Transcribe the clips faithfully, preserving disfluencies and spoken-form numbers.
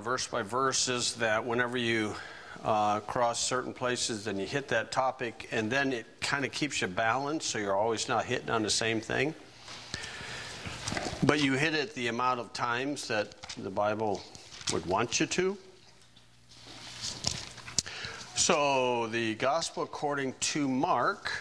verse by verse is that whenever you uh, cross certain places, then you hit that topic, and then it kind of keeps you balanced, so you're always not hitting on the same thing. But you hit it the amount of times that the Bible would want you to. So, the Gospel according to Mark.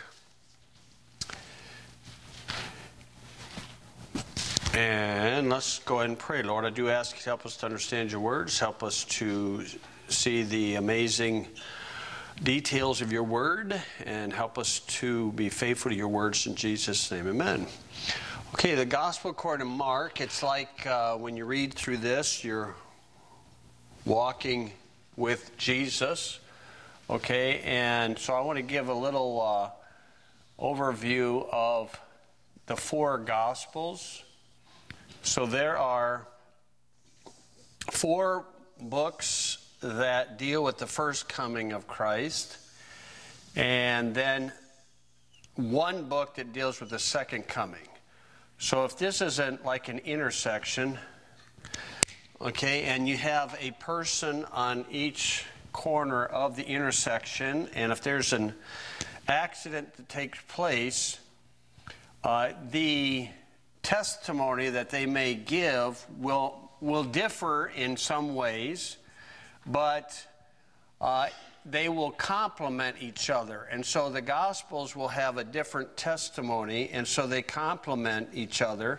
And let's go ahead and pray. Lord, I do ask you to help us to understand your words. Help us to see the amazing details of your word. And help us to be faithful to your words in Jesus' name. Amen. Okay, the Gospel according to Mark. It's like uh, when you read through this, you're walking with Jesus. Okay, and so I want to give a little uh, overview of the four Gospels. So there are four books that deal with the first coming of Christ, and then one book that deals with the second coming. So if this isn't like an intersection, okay, and you have a person on each corner of the intersection, and if there's an accident that takes place, uh, the testimony that they may give will will differ in some ways, but uh, they will complement each other. And so the Gospels will have a different testimony, and so they complement each other.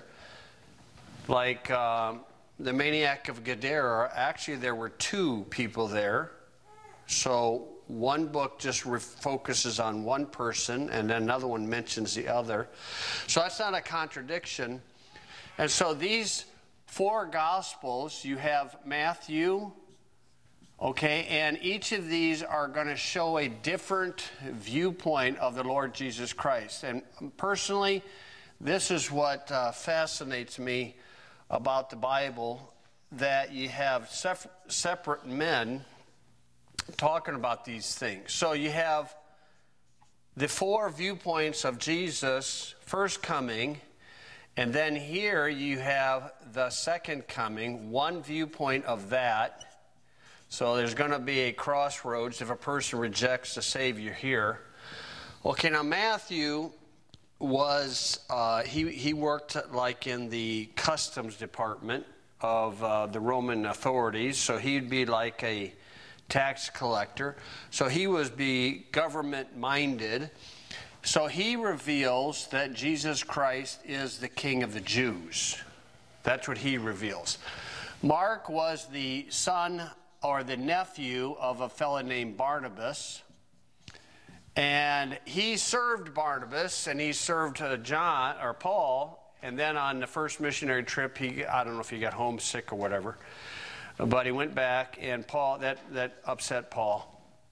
Like um, the maniac of Gadara, actually there were two people there. So one book just re- focuses on one person, and then another one mentions the other. So that's not a contradiction. And so these four Gospels, you have Matthew, okay, and each of these are going to show a different viewpoint of the Lord Jesus Christ. And personally, this is what uh, fascinates me about the Bible, that you have sef- separate men talking about these things. So you have the four viewpoints of Jesus' first coming, and then here you have the second coming, one viewpoint of that. So there's going to be a crossroads if a person rejects the Savior here. Okay, now Matthew was, uh, he, he worked like in the customs department of uh, the Roman authorities, so he'd be like a tax collector. So he was be government-minded. So he reveals that Jesus Christ is the King of the Jews. That's what he reveals. Mark was the son or the nephew of a fellow named Barnabas. And he served Barnabas, and he served uh, John or Paul. And then on the first missionary trip, he I don't know if he got homesick or whatever, but he went back, and Paul that that upset Paul.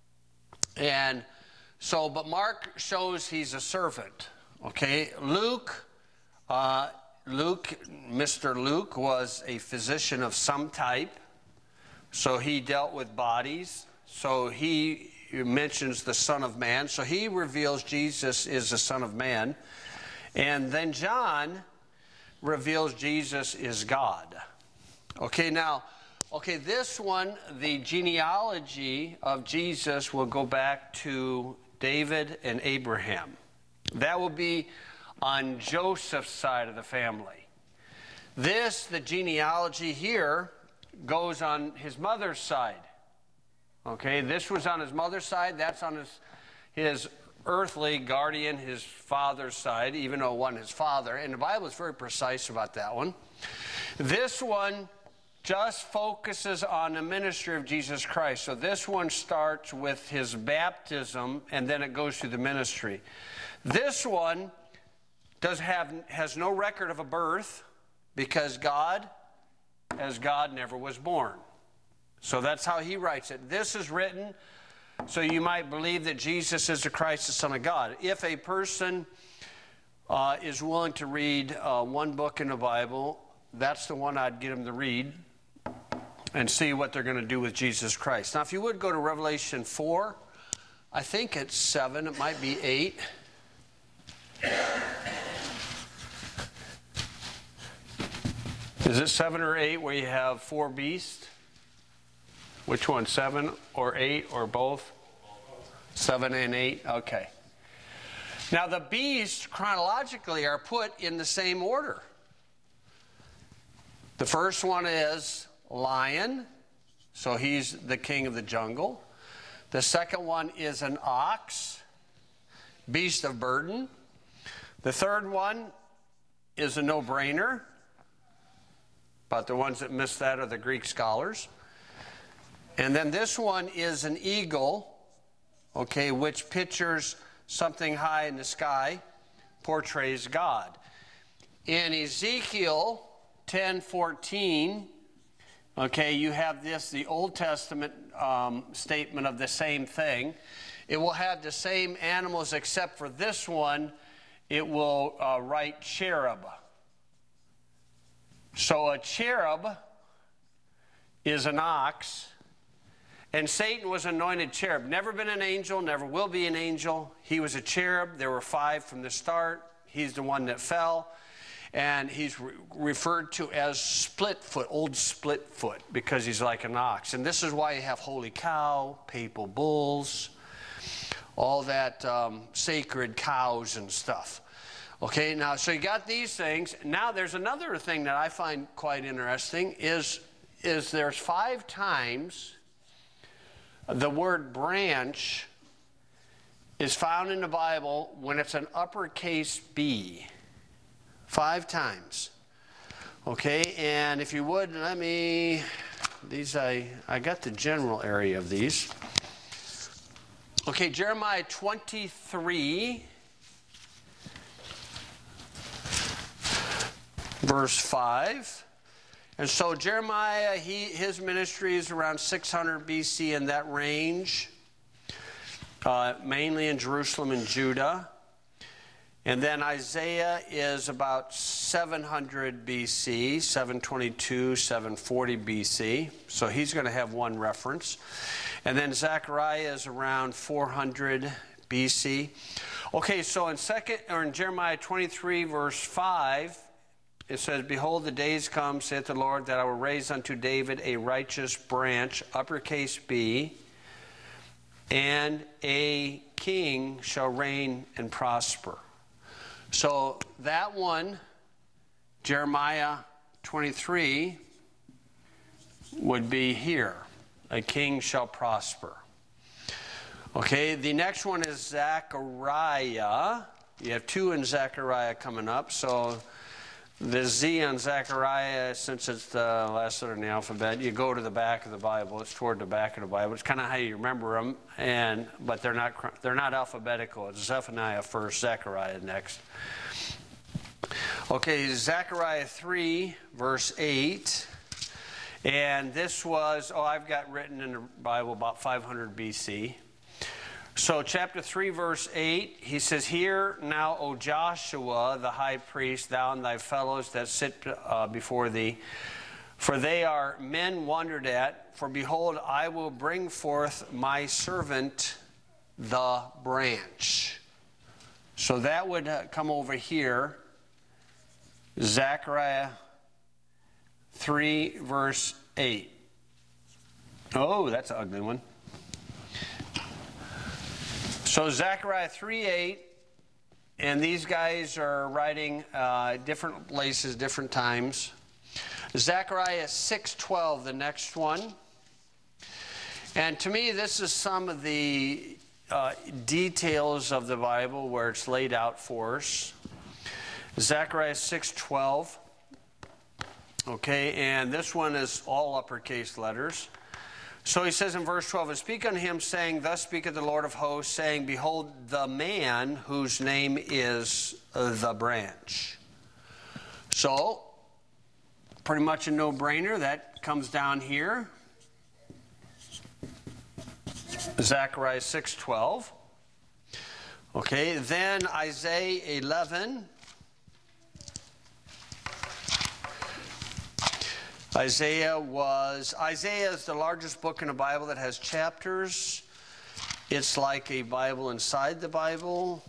And so, but Mark shows he's a servant. Okay, Luke, uh, Luke, Mister Luke was a physician of some type, so he dealt with bodies. So he mentions the Son of Man. So he reveals Jesus is the Son of Man, and then John reveals Jesus is God. Okay, now. Okay, this one, the genealogy of Jesus will go back to David and Abraham. That will be on Joseph's side of the family. This, the genealogy here, goes on his mother's side. Okay, this was on his mother's side. That's on his, his earthly guardian, his father's side, even though it wasn't his father. And the Bible is very precise about that one. This one just focuses on the ministry of Jesus Christ. So this one starts with his baptism, and then it goes through the ministry. This one does have has no record of a birth, because God, as God, never was born. So that's how he writes it. This is written so you might believe that Jesus is the Christ, the Son of God. If a person uh, is willing to read uh, one book in the Bible, that's the one I'd get them to read, and see what they're going to do with Jesus Christ. Now, if you would go to Revelation four, I think it's seven, it might be eight. Is it seven or eight where you have four beasts? Which one, seven or eight or both? Seven and eight, okay. Now the beasts chronologically are put in the same order. The first one is lion, so he's the king of the jungle. The second one is an ox, beast of burden. The third one is a no-brainer, but the ones that miss that are the Greek scholars. And then this one is an eagle, okay, which pictures something high in the sky, portrays God. In Ezekiel ten fourteen, okay, you have this, the Old Testament um, statement of the same thing. It will have the same animals except for this one, it will uh, write cherub. So a cherub is an ox, and Satan was anointed cherub. Never been an angel, never will be an angel. He was a cherub. There were five from the start. He's the one that fell. And he's re referred to as split foot, old split foot, because he's like an ox. And this is why you have holy cow, papal bulls, all that um, sacred cows and stuff. Okay, now, so you got these things. Now there's another thing that I find quite interesting is, is there's five times the word branch is found in the Bible when it's an uppercase B. Five times. Okay, and if you would, let me, these I, I got the general area of these. Okay, Jeremiah twenty-three, verse five. And so Jeremiah, he, his ministry is around six hundred B C in that range, uh, mainly in Jerusalem and Judah. And then Isaiah is about seven hundred B C, seven twenty-two, seven forty B C. So he's going to have one reference. And then Zechariah is around four hundred B C. Okay, so in second or in Jeremiah twenty-three, verse five, it says, "Behold, the days come, saith the Lord, that I will raise unto David a righteous branch," uppercase B, "and a king shall reign and prosper." So that one, Jeremiah twenty-three, would be here. A king shall prosper. Okay, the next one is Zechariah. You have two in Zechariah coming up. So the Z on Zechariah, since it's the last letter in the alphabet, you go to the back of the Bible. It's toward the back of the Bible. It's kind of how you remember them, and but they're not they're not alphabetical. It's Zephaniah first, Zechariah next. Okay, Zechariah three, verse eight, and this was oh I've got written in the Bible about five hundred B C. So chapter three, verse eight, he says, "Hear now, O Joshua, the high priest, thou and thy fellows that sit uh, before thee, for they are men wondered at. For behold, I will bring forth my servant, the branch." So that would uh, come over here, Zechariah three, verse eight. Oh, that's an ugly one. So Zechariah three eight, and these guys are writing uh, different places, different times. Zechariah six twelve, the next one. And to me, this is some of the uh, details of the Bible where it's laid out for us. Zechariah six twelve. Okay, and this one is all uppercase letters. So he says in verse twelve, "And speak unto him, saying, Thus speaketh the Lord of hosts, saying, Behold, the man whose name is the branch." So, pretty much a no-brainer. That comes down here. Zechariah six twelve. Okay, then Isaiah eleven. Isaiah was, Isaiah is the largest book in the Bible that has chapters. It's like a Bible inside the Bible.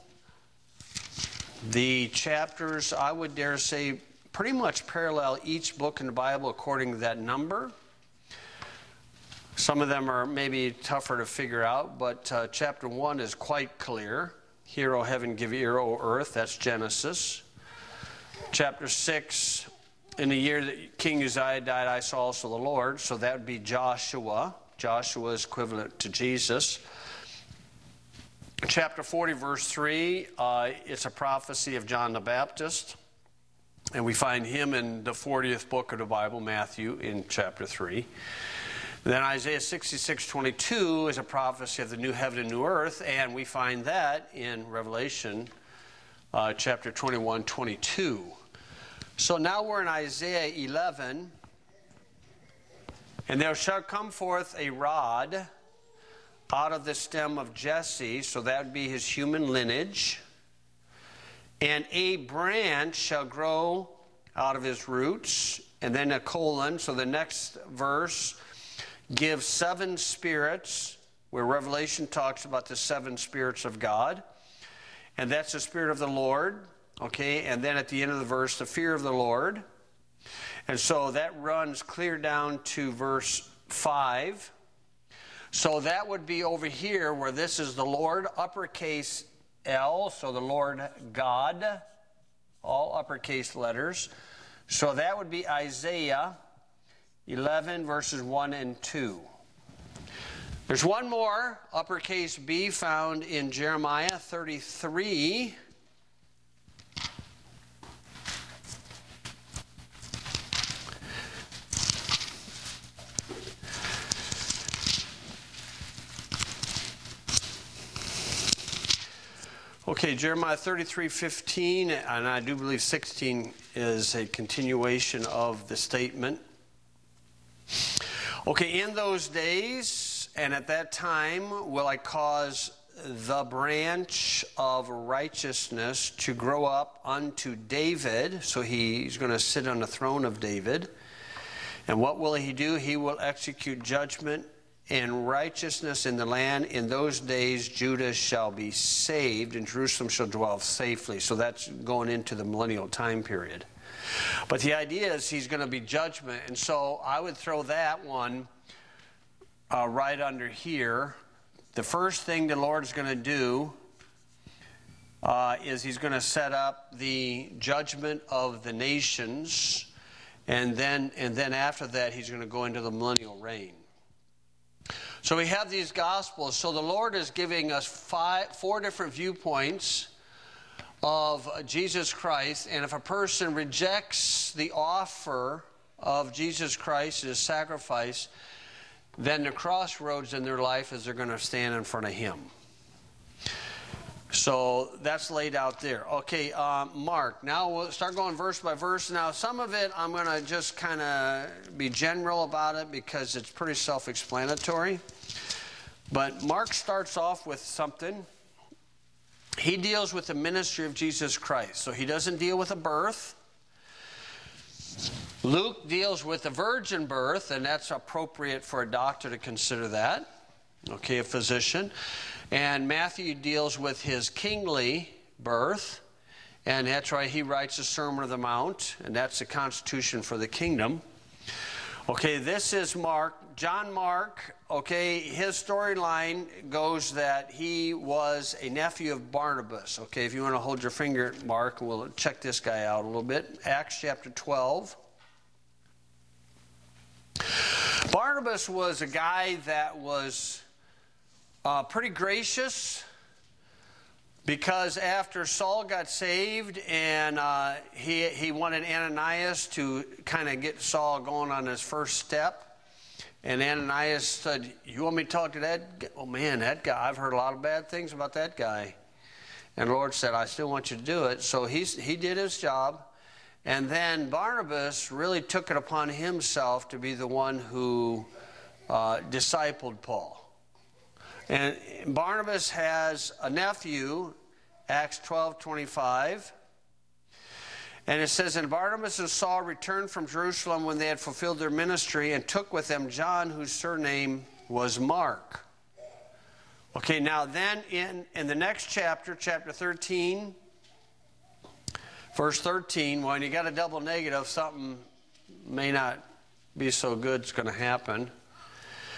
The chapters, I would dare say, pretty much parallel each book in the Bible according to that number. Some of them are maybe tougher to figure out, but uh, chapter one is quite clear. Hear, O heaven, give ear, O earth. That's Genesis. Chapter six, in the year that King Uzziah died, I saw also the Lord. So that would be Joshua. Joshua is equivalent to Jesus. Chapter forty, verse three, uh, it's a prophecy of John the Baptist. And we find him in the fortieth book of the Bible, Matthew, in chapter three. Then Isaiah sixty-six, twenty-two is a prophecy of the new heaven and new earth, and we find that in Revelation uh, chapter twenty-one, twenty-two. So now we're in Isaiah eleven. And there shall come forth a rod out of the stem of Jesse, so that would be his human lineage. And a branch shall grow out of his roots. And then a colon, so the next verse gives seven spirits, where Revelation talks about the seven spirits of God. And that's the Spirit of the Lord. Okay, and then at the end of the verse, the fear of the Lord. And so that runs clear down to verse five. So that would be over here where this is the Lord, uppercase L, so the Lord God, all uppercase letters. So that would be Isaiah eleven, verses one and two. There's one more, uppercase B, found in Jeremiah thirty-three. Okay, Jeremiah thirty-three, fifteen, and I do believe sixteen is a continuation of the statement. Okay, in those days and at that time will I cause the branch of righteousness to grow up unto David. So he's going to sit on the throne of David. And what will he do? He will execute judgment and righteousness in the land. In those days Judah shall be saved and Jerusalem shall dwell safely. So that's going into the millennial time period. But the idea is he's going to be judgment. And so I would throw that one uh, right under here. The first thing the Lord is going to do uh, is he's going to set up the judgment of the nations. And then, and then after that, he's going to go into the millennial reign. So we have these Gospels. So the Lord is giving us five, four different viewpoints of Jesus Christ. And if a person rejects the offer of Jesus Christ, his sacrifice, then the crossroads in their life is they're going to stand in front of him. So that's laid out there. Okay, uh, Mark. Now we'll start going verse by verse. Now some of it I'm going to just kind of be general about it because it's pretty self-explanatory. But Mark starts off with something. He deals with the ministry of Jesus Christ. So he doesn't deal with a birth. Luke deals with the virgin birth, and that's appropriate for a doctor to consider that. Okay, a physician. And Matthew deals with his kingly birth, and that's why he writes the Sermon on the Mount, and that's the constitution for the kingdom. Okay, this is Mark. John Mark, okay, his storyline goes that he was a nephew of Barnabas. Okay, if you want to hold your finger at Mark, we'll check this guy out a little bit. Acts chapter twelve. Barnabas was a guy that was Uh, pretty gracious, because after Saul got saved and uh, he, he wanted Ananias to kind of get Saul going on his first step. And Ananias said, you want me to talk to that guy? Oh man, that guy, I've heard a lot of bad things about that guy. And the Lord said, I still want you to do it. So he's, he did his job. And then Barnabas really took it upon himself to be the one who uh, discipled Paul. And Barnabas has a nephew, Acts twelve twenty-five. And it says, and Barnabas and Saul returned from Jerusalem when they had fulfilled their ministry and took with them John, whose surname was Mark. Okay, now then in, in the next chapter, chapter thirteen, verse thirteen, when you got a double negative, something may not be so good is going to happen.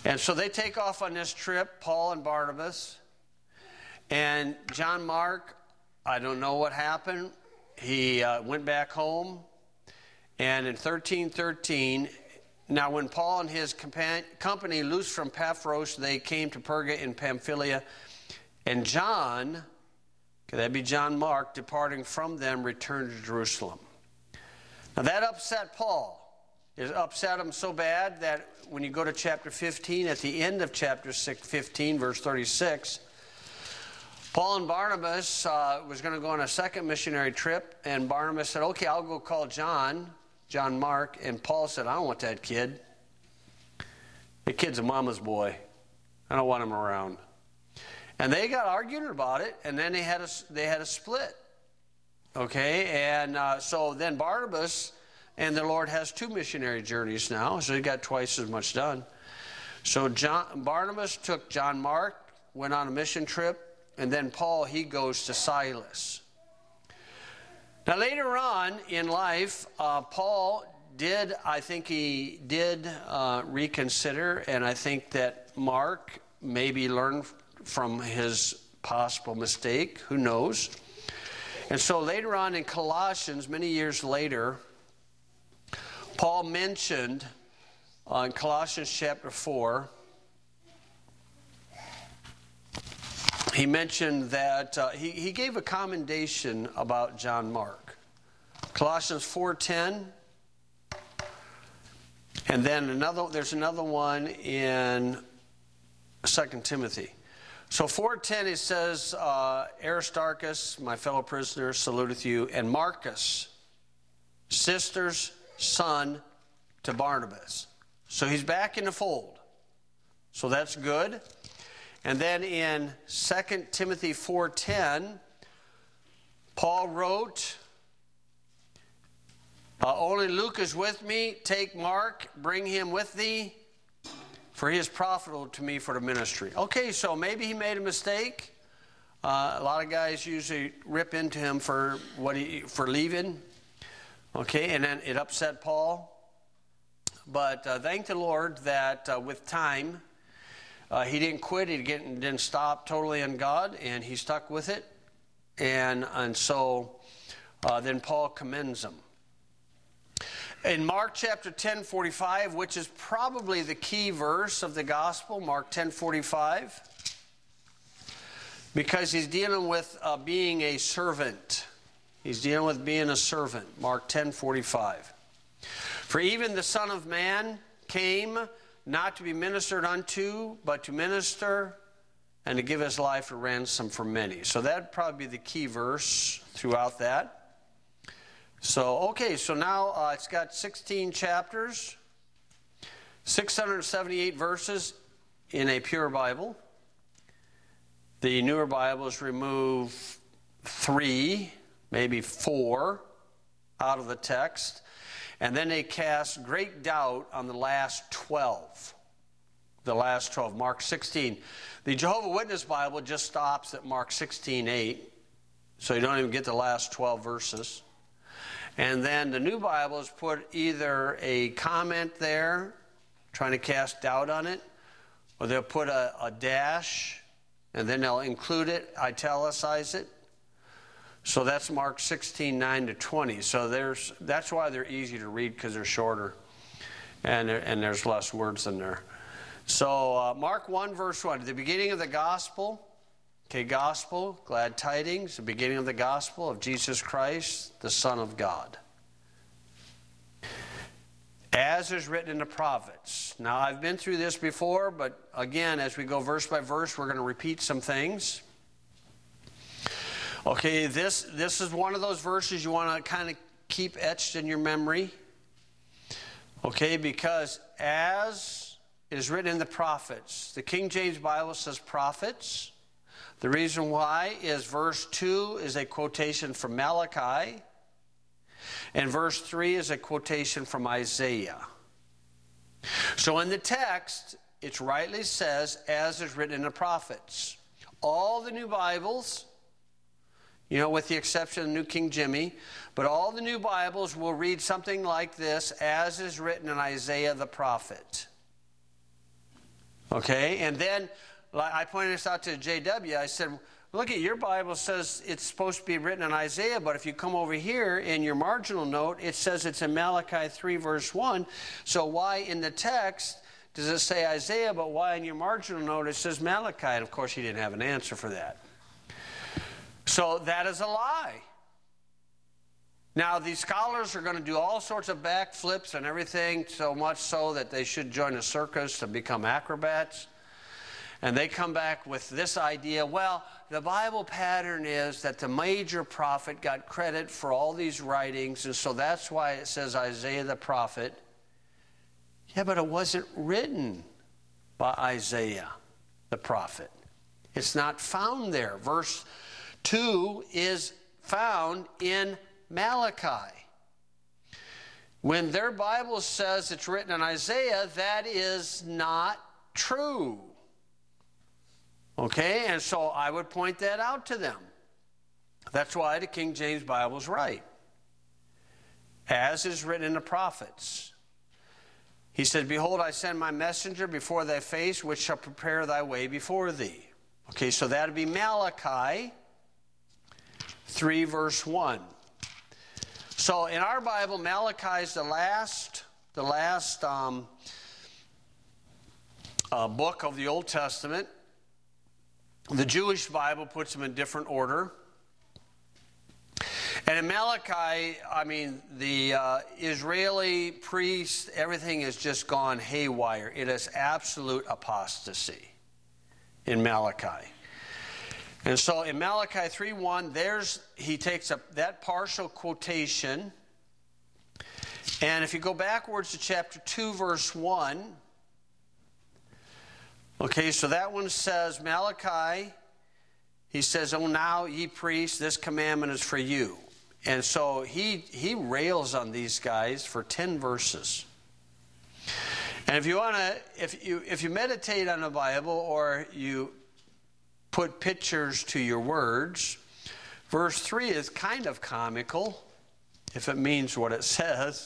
And so they take off on this trip, Paul and Barnabas. And John Mark, I don't know what happened. He uh, went back home. And in thirteen thirteen, now when Paul and his compan- company loosed from Paphos, they came to Perga in Pamphylia. And John, could that be John Mark, departing from them, returned to Jerusalem. Now that upset Paul. It upset him so bad that when you go to chapter fifteen, at the end of chapter fifteen, verse thirty-six, Paul and Barnabas uh, was going to go on a second missionary trip, and Barnabas said, okay, I'll go call John, John Mark, and Paul said, I don't want that kid. The kid's a mama's boy. I don't want him around. And they got arguing about it, and then they had a, they had a split. Okay, and uh, so then Barnabas and the Lord has two missionary journeys now, so he got twice as much done. So John, Barnabas took John Mark, went on a mission trip, and then Paul, he goes to Silas. Now later on in life, uh, Paul did, I think he did uh, reconsider, and I think that Mark maybe learned from his possible mistake, who knows. And so later on in Colossians, many years later, Paul mentioned uh, in Colossians chapter four, he mentioned that uh, he, he gave a commendation about John Mark. Colossians four ten, and then another. There's another one in Second Timothy. So four ten, it says, uh, Aristarchus, my fellow prisoner, saluteth you, and Marcus, sister's son to Barnabas. So he's back in the fold. So that's good. And then in Second Timothy four ten, Paul wrote, uh, only Luke is with me. Take Mark, bring him with thee, for he is profitable to me for the ministry. Okay, so maybe he made a mistake. Uh, a lot of guys usually rip into him for what he for leaving. Okay, and then it upset Paul. But uh, thank the Lord that uh, with time, uh, he didn't quit. He didn't, didn't stop totally in God, and he stuck with it. And, and so uh, then Paul commends him. In Mark chapter ten forty-five, which is probably the key verse of the gospel, Mark ten forty-five, because he's dealing with uh, being a servant. He's dealing with being a servant, Mark ten forty-five. For even the Son of Man came not to be ministered unto, but to minister and to give his life a ransom for many. So that would probably be the key verse throughout that. So, okay, so now uh, it's got sixteen chapters, six hundred seventy-eight verses in a pure Bible. The newer Bibles remove three, maybe four out of the text, and then they cast great doubt on the last twelve. The last twelve, Mark sixteen. The Jehovah's Witness Bible just stops at Mark sixteen eight, so you don't even get the last twelve verses. And then the new Bibles put either a comment there, trying to cast doubt on it, or they'll put a, a dash, and then they'll include it, italicize it. So that's Mark sixteen nine to twenty. So there's that's why they're easy to read, because they're shorter, and and there's less words in there. So uh, Mark one verse one, the beginning of the gospel. Okay, gospel, glad tidings, the beginning of the gospel of Jesus Christ, the Son of God. As is written in the prophets. Now, I've been through this before, but again, as we go verse by verse, we're going to repeat some things. Okay, this, this is one of those verses you want to kind of keep etched in your memory. Okay, because as it is written in the prophets, the King James Bible says prophets. The reason why is verse two is a quotation from Malachi, and verse three is a quotation from Isaiah. So in the text, it rightly says, as is written in the prophets. All the new Bibles, you know, with the exception of New King Jimmy, but all the new Bibles will read something like this, as is written in Isaiah the prophet. Okay, and then like I pointed this out to J W. I said, look at your Bible says it's supposed to be written in Isaiah, but if you come over here in your marginal note, it says it's in Malachi three verse one. So why in the text does it say Isaiah, but why in your marginal note it says Malachi? And of course he didn't have an answer for that. So that is a lie. Now these scholars are going to do all sorts of backflips and everything, so much so that they should join a circus to become acrobats. And they come back with this idea, well, the Bible pattern is that the major prophet got credit for all these writings, and so that's why it says Isaiah the prophet. Yeah, but it wasn't written by Isaiah the prophet. It's not found there. Verse two is found in Malachi. When their Bible says it's written in Isaiah, that is not true. Okay, and so I would point that out to them. That's why the King James Bible is right. As is written in the prophets. He said, behold, I send my messenger before thy face, which shall prepare thy way before thee. Okay, so that would be Malachi three verse one. So in our Bible, Malachi is the last, the last um, uh, book of the Old Testament. The Jewish Bible puts them in different order. And in Malachi, I mean, the uh, Israeli priests, everything has just gone haywire. It is absolute apostasy in Malachi. And so in Malachi three one, there's, he takes up that partial quotation. And if you go backwards to chapter two, verse one, okay, so that one says, Malachi, he says, oh, now ye priests, this commandment is for you. And so he, he rails on these guys for ten verses. And if you want to, if you, if you meditate on the Bible or you put pictures to your words, verse three is kind of comical, if it means what it says.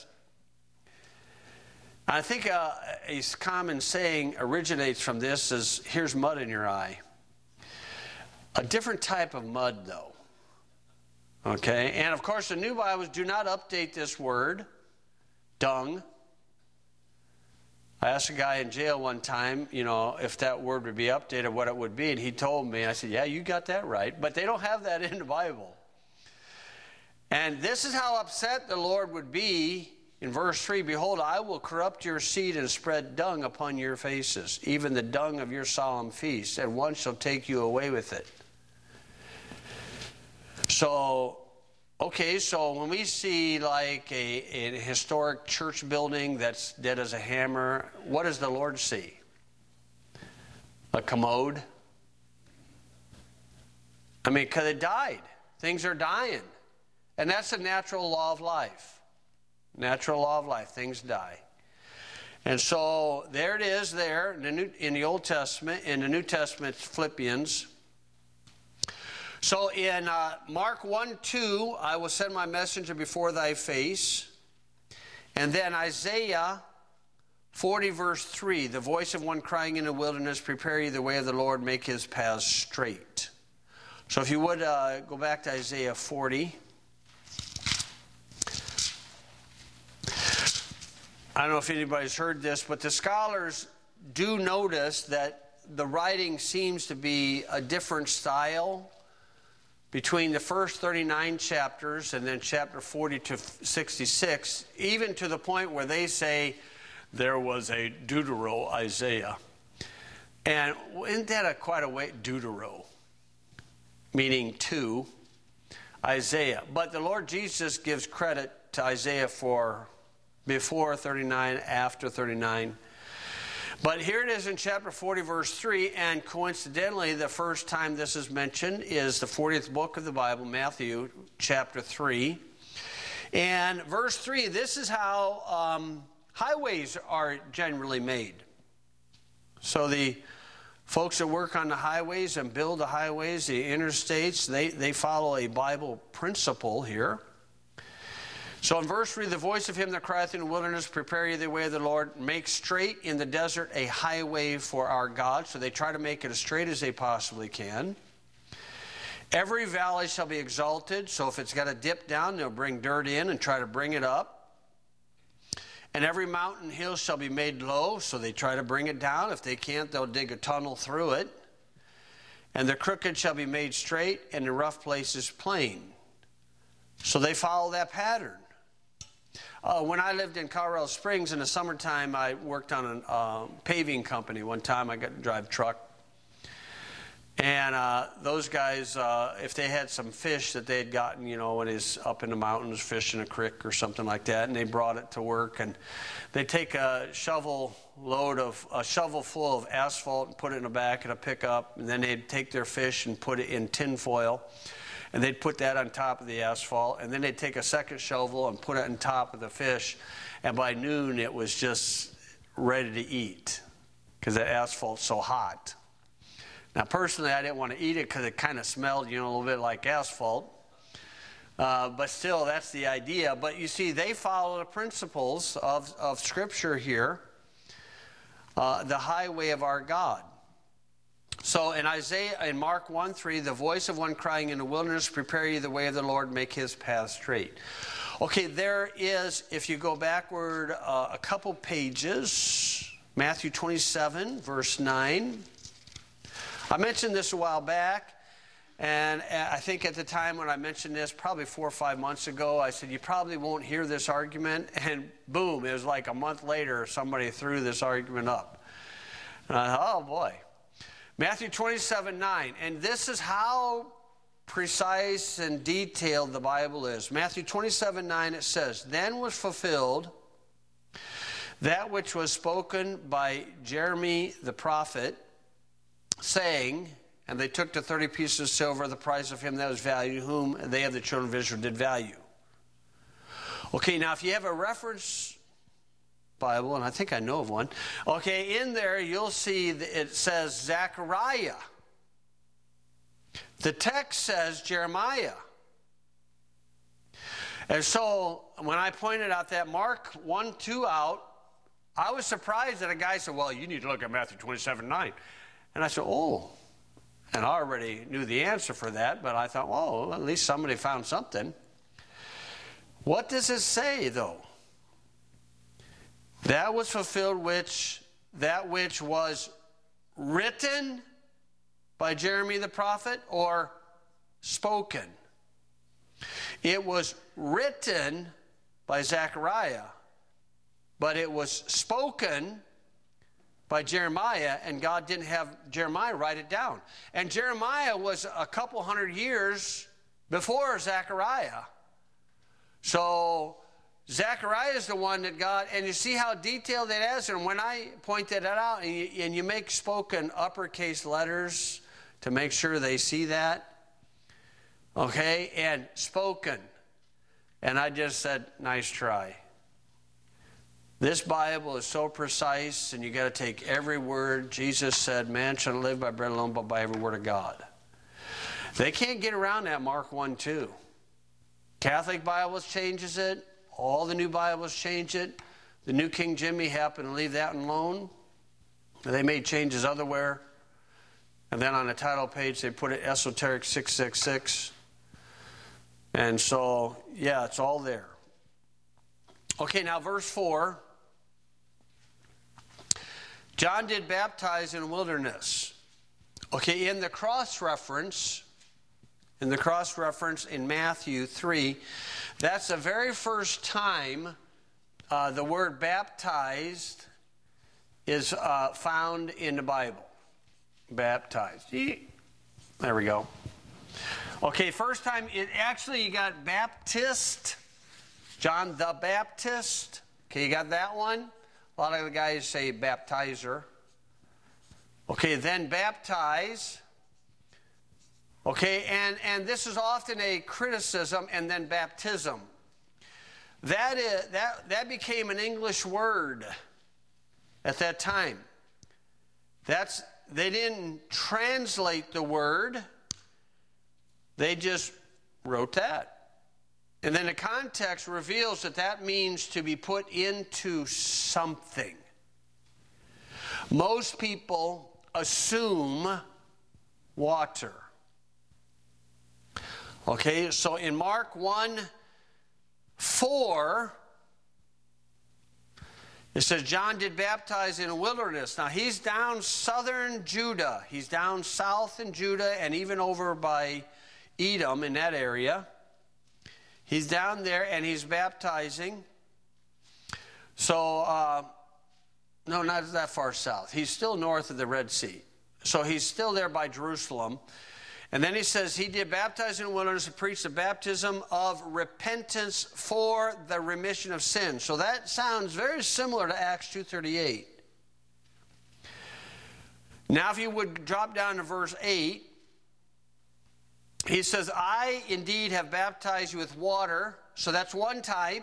I think uh, a common saying originates from this is, here's mud in your eye. A different type of mud, though. Okay, and of course the New Bibles do not update this word, dung. I asked a guy in jail one time, you know, if that word would be updated, what it would be, and he told me, I said, yeah, you got that right, but they don't have that in the Bible. And this is how upset the Lord would be in verse three, behold, I will corrupt your seed and spread dung upon your faces, even the dung of your solemn feasts, and one shall take you away with it. So, okay, so when we see like a, a historic church building that's dead as a hammer, what does the Lord see? A commode? I mean, because it died. Things are dying. And that's the natural law of life. Natural law of life. Things die. And so there it is there in the, New, in the Old Testament. In the New Testament, Philippians. So in uh, Mark one two, I will send my messenger before thy face. And then Isaiah forty verse three, the voice of one crying in the wilderness, prepare ye the way of the Lord, make his paths straight. So if you would uh, go back to Isaiah forty. I don't know if anybody's heard this, but the scholars do notice that the writing seems to be a different style between the first thirty-nine chapters and then chapter forty to sixty-six, even to the point where they say there was a Deutero Isaiah. And isn't that a, quite a way? Deutero, meaning two, Isaiah. But the Lord Jesus gives credit to Isaiah for before thirty-nine, after thirty-nine. But here it is in chapter forty, verse three, and coincidentally, the first time this is mentioned is the fortieth book of the Bible, Matthew, chapter three. And verse three, this is how um, highways are generally made. So the folks that work on the highways and build the highways, the interstates, they, they follow a Bible principle here. So in verse three, the voice of him that crieth in the wilderness, prepare ye the way of the Lord, make straight in the desert a highway for our God. So they try to make it as straight as they possibly can. Every valley shall be exalted. So if it's got to dip down, they'll bring dirt in and try to bring it up. And every mountain hill shall be made low. So they try to bring it down. If they can't, they'll dig a tunnel through it. And the crooked shall be made straight, and the rough places plain. So they follow that pattern. Uh, when I lived in Colorado Springs in the summertime, I worked on a uh, paving company. One time I got to drive a truck. And uh, those guys, uh, if they had some fish that they had gotten, you know, when he's up in the mountains fishing a creek or something like that, and they brought it to work, and they take a shovel load of, a shovel full of asphalt and put it in the back of a pickup, and then they'd take their fish and put it in tin foil. And they'd put that on top of the asphalt, and then they'd take a second shovel and put it on top of the fish, and by noon it was just ready to eat because the asphalt's so hot. Now personally I didn't want to eat it because it kind of smelled, you know, a little bit like asphalt, uh, but still that's the idea. But you see, they follow the principles of, of Scripture here, uh, the highway of our God. So in Isaiah, in Mark one three, the voice of one crying in the wilderness, prepare ye the way of the Lord, make his path straight. Okay, there is, if you go backward uh, a couple pages, Matthew twenty-seven, verse nine. I mentioned this a while back, and I think at the time when I mentioned this, probably four or five months ago, I said, you probably won't hear this argument, and boom, it was like a month later, somebody threw this argument up. And I thought, oh boy. Matthew twenty-seven nine, and this is how precise and detailed the Bible is. Matthew twenty-seven nine, it says, then was fulfilled that which was spoken by Jeremy the prophet, saying, and they took the thirty pieces of silver, the price of him that was valued, whom they of the children of Israel did value. Okay, now if you have a reference Bible, and I think I know of one. Okay, in there you'll see it says Zechariah. The text says Jeremiah. And so when I pointed out that Mark one two out, I was surprised that a guy said, well, you need to look at Matthew twenty-seven nine. And I said, oh. And I already knew the answer for that, but I thought, well, at least somebody found something. What does it say, though? That was fulfilled which, that which was written by Jeremy the prophet, or spoken? It was written by Zechariah, but it was spoken by Jeremiah, and God didn't have Jeremiah write it down. And Jeremiah was a couple hundred years before Zechariah. So Zechariah is the one that God, and you see how detailed that is. And when I pointed that out, and you, and you make spoken uppercase letters to make sure they see that, okay, and spoken. And I just said, nice try. This Bible is so precise, and you got to take every word. Jesus said, man shall live by bread alone, but by every word of God. They can't get around that Mark one two. Catholic Bibles changes it. All the new Bibles change it. The New King Jimmy happened to leave that alone. They made changes otherwhere. And then on the title page, they put it Esoteric six six six. And so, yeah, it's all there. Okay, now verse four. John did baptize in the wilderness. Okay, in the cross-reference, in the cross-reference in Matthew three, that's the very first time uh, the word baptized is uh, found in the Bible. Baptized. There we go. Okay, first time, it actually, you got Baptist, John the Baptist. Okay, you got that one? A lot of the guys say baptizer. Okay, then baptize. Okay, and, and this is often a criticism, and then baptism. That is, that, that became an English word at that time. That's, they didn't translate the word. They just wrote that. And then the context reveals that that means to be put into something. Most people assume water. Okay, so in Mark one four, it says John did baptize in a wilderness. Now he's down southern Judah. He's down south in Judah and even over by Edom in that area. He's down there and he's baptizing. So, uh, no, not that far south. He's still north of the Red Sea. So he's still there by Jerusalem. And then he says he did baptize in the wilderness and preach the baptism of repentance for the remission of sins. So that sounds very similar to Acts two thirty-eight. Now if you would drop down to verse eight, he says, I indeed have baptized you with water. So that's one type.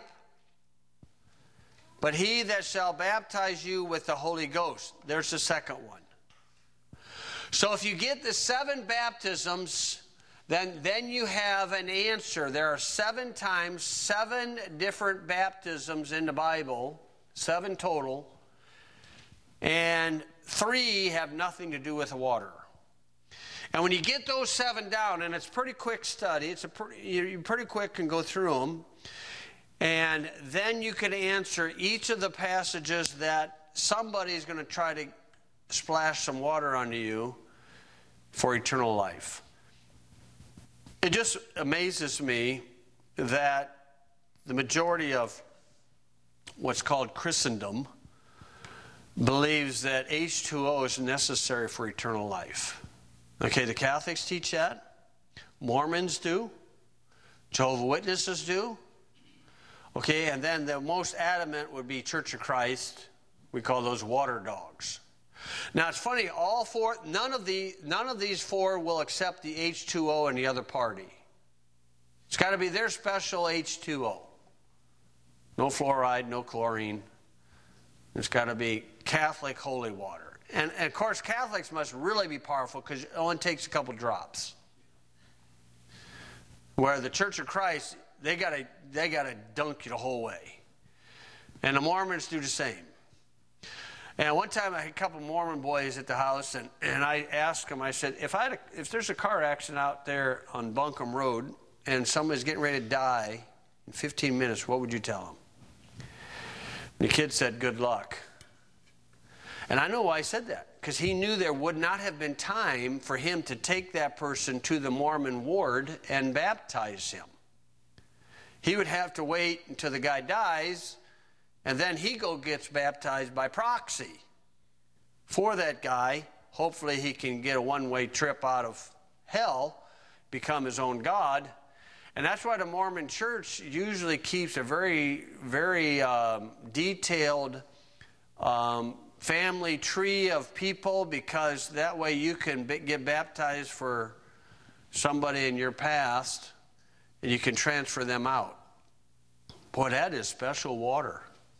But he that shall baptize you with the Holy Ghost. There's the second one. So if you get the seven baptisms, then, then you have an answer. There are seven times, seven different baptisms in the Bible, seven total, and three have nothing to do with the water. And when you get those seven down, and it's a pretty quick study, it's a pretty, you pretty quick can go through them, and then you can answer each of the passages that somebody's going to try to splash some water onto you for eternal life. It just amazes me that the majority of what's called Christendom believes that H two O is necessary for eternal life. Okay, the Catholics teach that. Mormons do. Jehovah's Witnesses do. Okay, and then the most adamant would be Church of Christ. We call those water dogs. Now it's funny, all four, none of the, none of these four will accept the H two O in the other party. It's got to be their special H two O. No fluoride, no chlorine. It's got to be Catholic holy water. And, and of course, Catholics must really be powerful because it only takes a couple drops. Where the Church of Christ, they got to they got to dunk you the whole way. And the Mormons do the same. And one time I had a couple Mormon boys at the house, and, and I asked them, I said, if I had a, if there's a car accident out there on Buncombe Road and somebody's getting ready to die in fifteen minutes, what would you tell them? And the kid said, good luck. And I know why I said that, because he knew there would not have been time for him to take that person to the Mormon ward and baptize him. He would have to wait until the guy dies, and then he go gets baptized by proxy for that guy. Hopefully he can get a one-way trip out of hell, become his own God. And that's why the Mormon church usually keeps a very, very um, detailed um, family tree of people, because that way you can be, get baptized for somebody in your past and you can transfer them out. Boy, that is special water.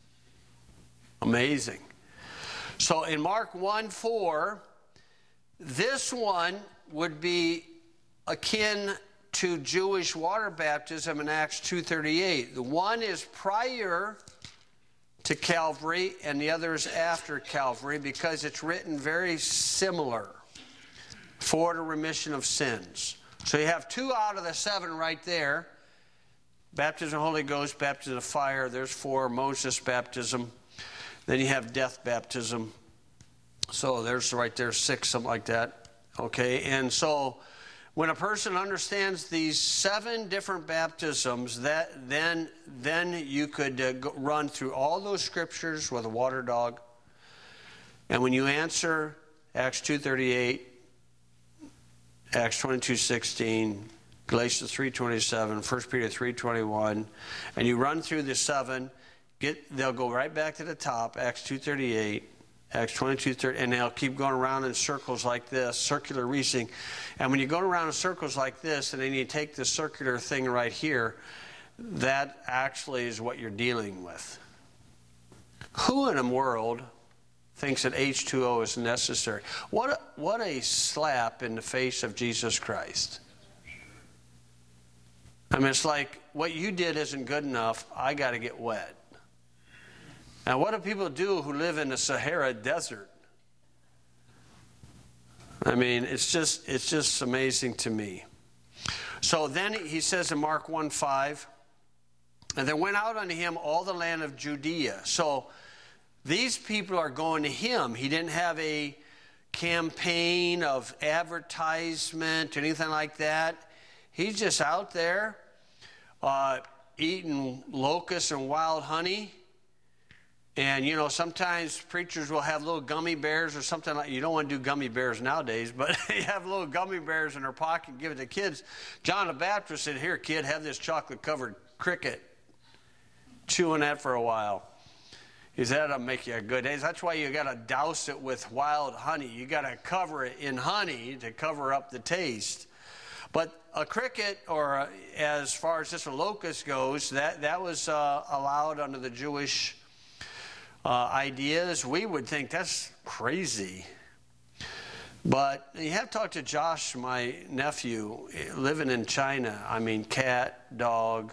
Amazing. So in Mark one four, this one would be akin to Jewish water baptism in Acts two thirty-eight. The one is prior to Calvary and the other is after Calvary, because it's written very similar, for the remission of sins. So you have two out of the seven right there. Baptism of the Holy Ghost, baptism of fire, there's four. Moses baptism. Then you have death baptism. So there's right there six, something like that. Okay, and so when a person understands these seven different baptisms, that then then you could uh, go, run through all those scriptures with a water dog. And when you answer Acts two thirty-eight, Acts twenty-two sixteen, Galatians three twenty-seven, First Peter three twenty-one, and you run through the seven, get they'll go right back to the top, Acts two thirty-eight, Acts twenty-two thirty, and they'll keep going around in circles like this, circular reasoning. And when you go around in circles like this, and then you take the circular thing right here, that actually is what you're dealing with. Who in the world thinks that H two O is necessary? What a, what a slap in the face of Jesus Christ. I mean, it's like, what you did isn't good enough. I got to get wet. Now, what do people do who live in the Sahara Desert? I mean, it's just it's just amazing to me. So then he says in Mark one five, and there went out unto him all the land of Judea. So these people are going to him. He didn't have a campaign of advertisement or anything like that. He's just out there uh, eating locusts and wild honey. And, you know, sometimes preachers will have little gummy bears or something like, you don't want to do gummy bears nowadays, but they have little gummy bears in their pocket and give it to kids. John the Baptist said, here, kid, have this chocolate-covered cricket. Chewing that for a while. He said, that'll make you a good day. That's why you got to douse it with wild honey. You got to cover it in honey to cover up the taste. But a cricket, or a, as far as just a locust goes, that, that was uh, allowed under the Jewish Uh, ideas. We would think that's crazy. But you have to talk to Josh, my nephew, living in China. I mean, cat, dog,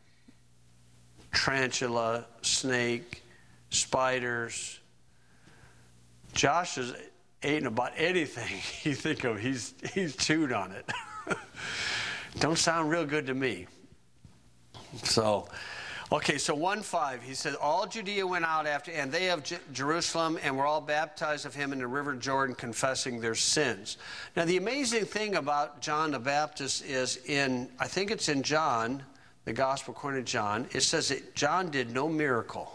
tarantula, snake, spiders. Josh is eating about anything you think of. He's, he's chewed on it. Don't sound real good to me. So... Okay, so one five, he said, all Judea went out after, and they of J- Jerusalem, and were all baptized of him in the river Jordan, confessing their sins. Now, the amazing thing about John the Baptist is in, I think it's in John, the Gospel according to John, it says that John did no miracle.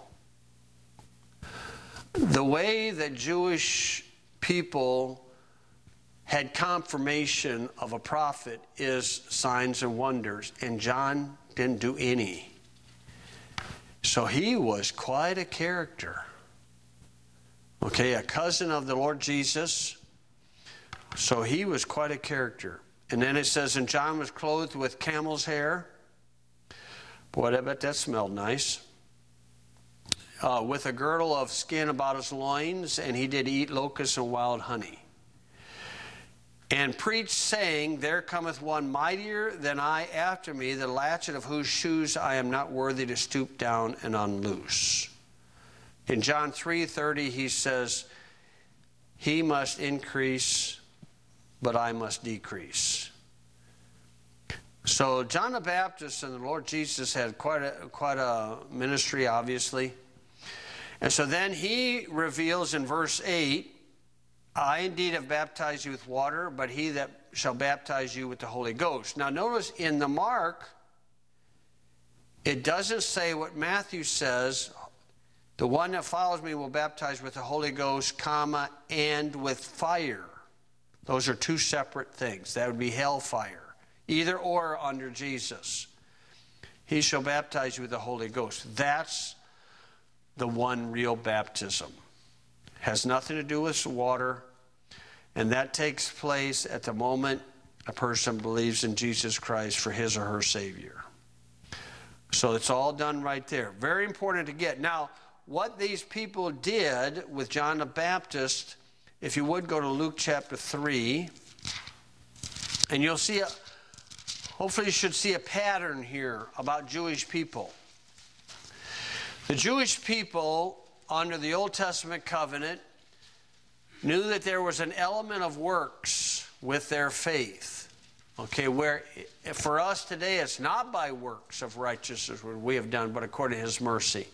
The way that Jewish people had confirmation of a prophet is signs and wonders, and John didn't do any. So he was quite a character. Okay, a cousin of the Lord Jesus. So he was quite a character. And then it says, and John was clothed with camel's hair. Boy, I bet that smelled nice. Uh, with a girdle of skin about his loins, and he did eat locusts and wild honey. And preached, saying, there cometh one mightier than I after me, the latchet of whose shoes I am not worthy to stoop down and unloose. In John three thirty, he says, he must increase, but I must decrease. So John the Baptist and the Lord Jesus had quite a, quite a ministry, obviously. And so then he reveals in verse eight, I indeed have baptized you with water, but he that shall baptize you with the Holy Ghost. Now notice in the Mark, it doesn't say what Matthew says, the one that follows me will baptize with the Holy Ghost, comma, and with fire. Those are two separate things. That would be hellfire. Either or under Jesus. He shall baptize you with the Holy Ghost. That's the one real baptism. Has nothing to do with water, and that takes place at the moment a person believes in Jesus Christ for his or her Savior. So it's all done right there. Very important to get. Now, what these people did with John the Baptist, if you would go to Luke chapter three, and you'll see, a, hopefully you should see a pattern here about Jewish people. The Jewish people under the Old Testament covenant knew that there was an element of works with their faith. Okay, where for us today it's not by works of righteousness what we have done, but according to his mercy.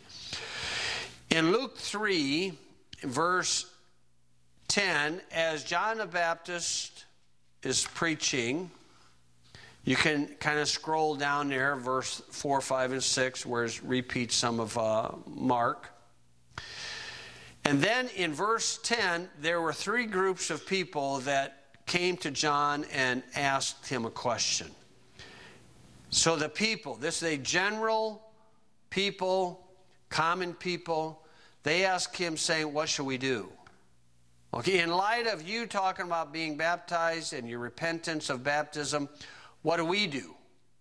In Luke three, verse ten, as John the Baptist is preaching, you can kind of scroll down there, verse four, five, and six, where it repeats some of uh, Mark. And then in verse ten, there were three groups of people that came to John and asked him a question. So the people, this is a general people, common people, they asked him saying, what shall we do? Okay, in light of you talking about being baptized and your repentance of baptism, what do we do?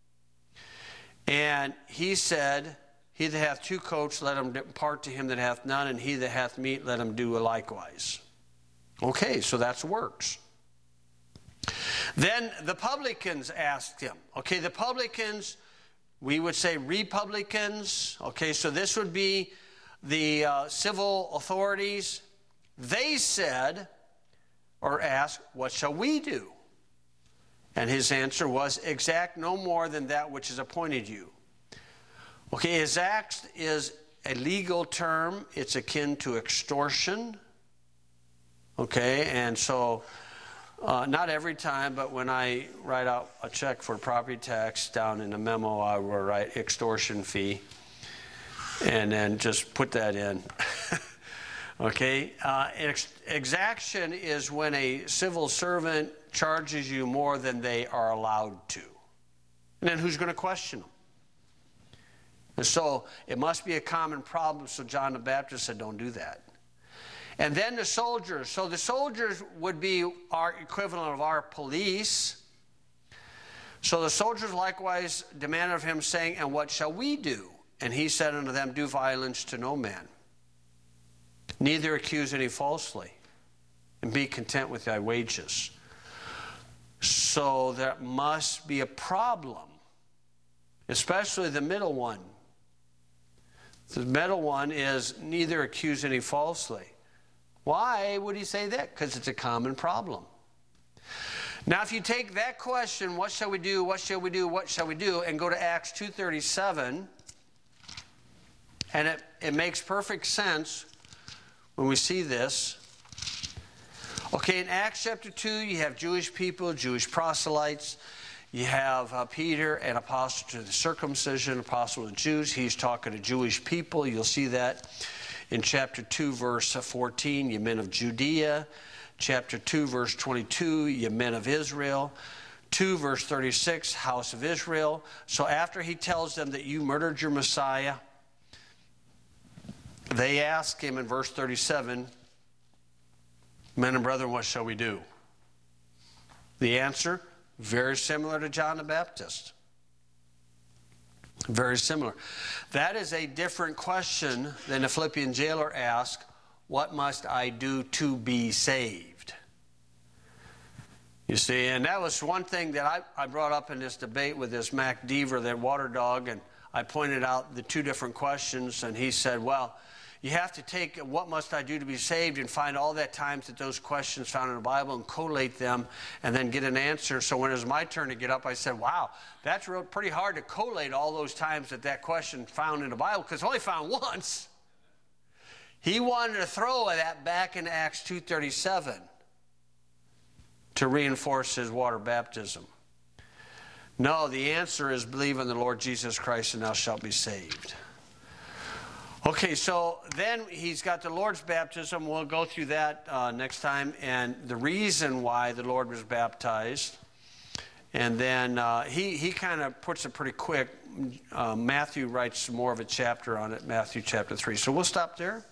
And he said, he that hath two coats, let him depart to him that hath none, and he that hath meat, let him do likewise. Okay, so that's works. Then the publicans asked him. Okay, the publicans we would say Republicans. Okay, so this would be the uh, civil authorities. They said or asked, what shall we do? And his answer was, exact no more than that which is appointed you. Okay, exact is a legal term. It's akin to extortion. Okay, and so uh, not every time, but when I write out a check for property tax, down in the memo I will write extortion fee and then just put that in. Okay, uh, ex- exaction is when a civil servant charges you more than they are allowed to. And then who's going to question them? And so it must be a common problem, so John the Baptist said, don't do that. And then the soldiers. So the soldiers would be our equivalent of our police. So the soldiers likewise demanded of him, saying, and what shall we do? And he said unto them, do violence to no man, neither accuse any falsely, and be content with thy wages. So there must be a problem, especially the middle one. The middle one is neither accuse any falsely. Why would he say that? Because it's a common problem. Now, if you take that question, what shall we do, what shall we do, what shall we do, and go to Acts two thirty-seven, and it, it makes perfect sense when we see this. Okay, in Acts chapter two, you have Jewish people, Jewish proselytes. You have uh, Peter, an apostle to the circumcision, apostle to the Jews. He's talking to Jewish people. You'll see that in chapter two, verse fourteen, you men of Judea. Chapter two, verse twenty-two, you men of Israel. two, verse thirty-six, house of Israel. So after he tells them that you murdered your Messiah, they ask him in verse thirty-seven, men and brethren, what shall we do? The answer, very similar to John the Baptist. Very similar. That is a different question than the Philippian jailer asked, what must I do to be saved? You see, and that was one thing that I, I brought up in this debate with this Mac Deaver, that water dog, and I pointed out the two different questions, and he said, well, you have to take what must I do to be saved and find all that times that those questions found in the Bible and collate them and then get an answer. So when it was my turn to get up, I said, wow, that's real, pretty hard to collate all those times that that question found in the Bible, because it's only found once. He wanted to throw that back in Acts two thirty-seven to reinforce his water baptism. No, the answer is believe in the Lord Jesus Christ and thou shalt be saved. Okay, so then he's got the Lord's baptism. We'll go through that uh, next time, and the reason why the Lord was baptized. And then uh, he, he kind of puts it pretty quick. Uh, Matthew writes more of a chapter on it, Matthew chapter three. So we'll stop there.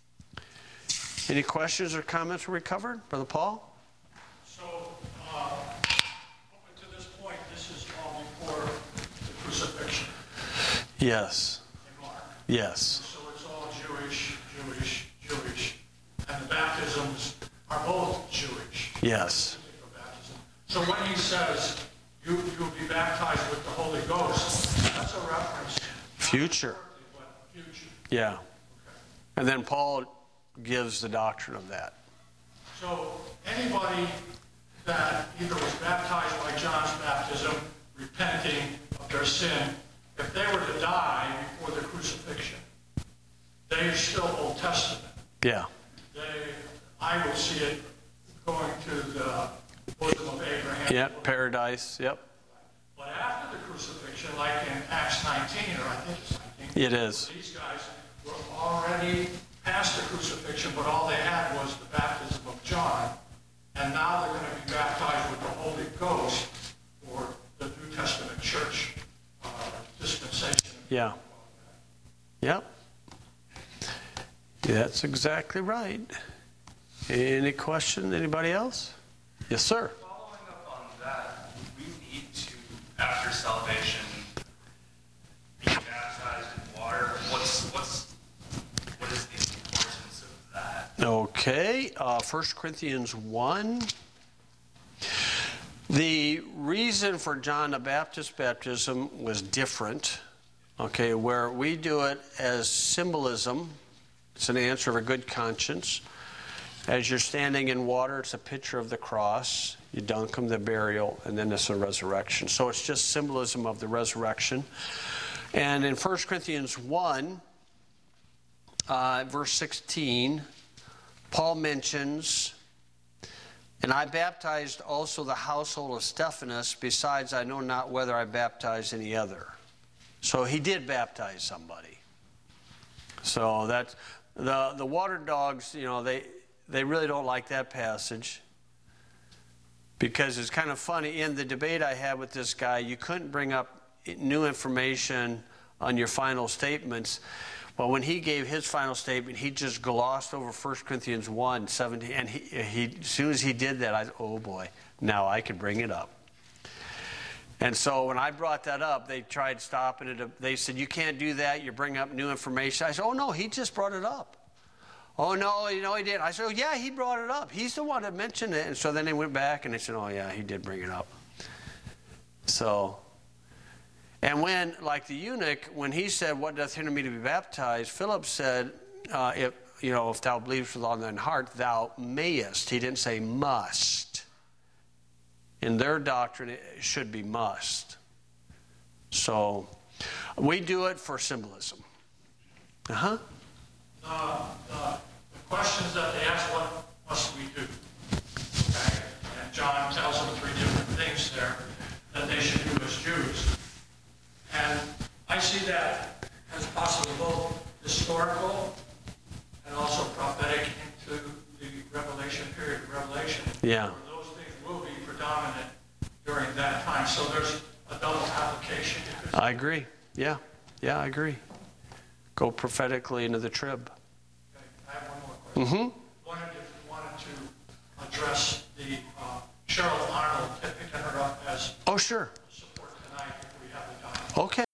Any questions or comments were we covered? Brother Paul? So, uh, up to this point, this is all before the crucifixion. Yes. In Mark. Yes. Jewish, Jewish, Jewish, and the baptisms are both Jewish. Yes. So when he says, you, you'll be baptized with the Holy Ghost, that's a reference. Future. But future. Yeah. Okay. And then Paul gives the doctrine of that. So anybody that either was baptized by John's baptism, repenting of their sin, if they were to die before the crucifixion, they are still Old Testament. Yeah. They, I would see it going to the bosom of Abraham. Yep, paradise, yep. But after the crucifixion, like in Acts nineteen, or I think it's nineteen. It is. These guys were already past the crucifixion, but all they had was the baptism of John. And now they're going to be baptized with the Holy Ghost for the New Testament church uh, dispensation. Yeah. Yep. That's exactly right. Any question? Anybody else? Yes, sir. Following up on that, would we need to, after salvation, be baptized in water? What's what's what is the importance of that? Okay. Uh, First Corinthians one. The reason for John the Baptist baptism was different, okay, where we do it as symbolism. It's an answer of a good conscience. As you're standing in water, it's a picture of the cross. You dunk them, the burial, and then it's a resurrection. So it's just symbolism of the resurrection. And in First Corinthians one, uh, verse sixteen, Paul mentions, "And I baptized also the household of Stephanas, besides I know not whether I baptized any other." So he did baptize somebody. So that's, the, the water dogs, you know, they, they really don't like that passage. Because it's kind of funny, in the debate I had with this guy, you couldn't bring up new information on your final statements. Well, when he gave his final statement, he just glossed over First Corinthians one, seventeen, and he, he, as soon as he did that, I, oh boy, now I can bring it up. And so when I brought that up, they tried stopping it. They said, "You can't do that, you bring up new information." I said, "Oh no, he just brought it up." "Oh no, you know he did." I said, "Oh yeah, he brought it up. He's the one that mentioned it." And so then they went back and they said, "Oh yeah, he did bring it up." So, and when, like the eunuch, when he said, "What doth hinder me to be baptized?" Philip said, uh, "If you know, if thou believest with all thine heart, thou mayest." He didn't say must. In their doctrine, it should be must. So, we do it for symbolism. Uh huh. Uh, uh, the questions that they ask, what must we do? Okay. And John tells them three different things there that they should do as Jews. And I see that as possibly both historical and also prophetic into the Revelation period of Revelation. Yeah. Where those things will be predominant during that time. So there's a double application. I agree. Yeah. Yeah, I agree. Go prophetically into the trib. Okay. I have one more question. Mm-hmm. Wondered if you wanted to address the uh, Cheryl Arnold, picking her up as Oh, sure. support tonight if we have the time. Okay.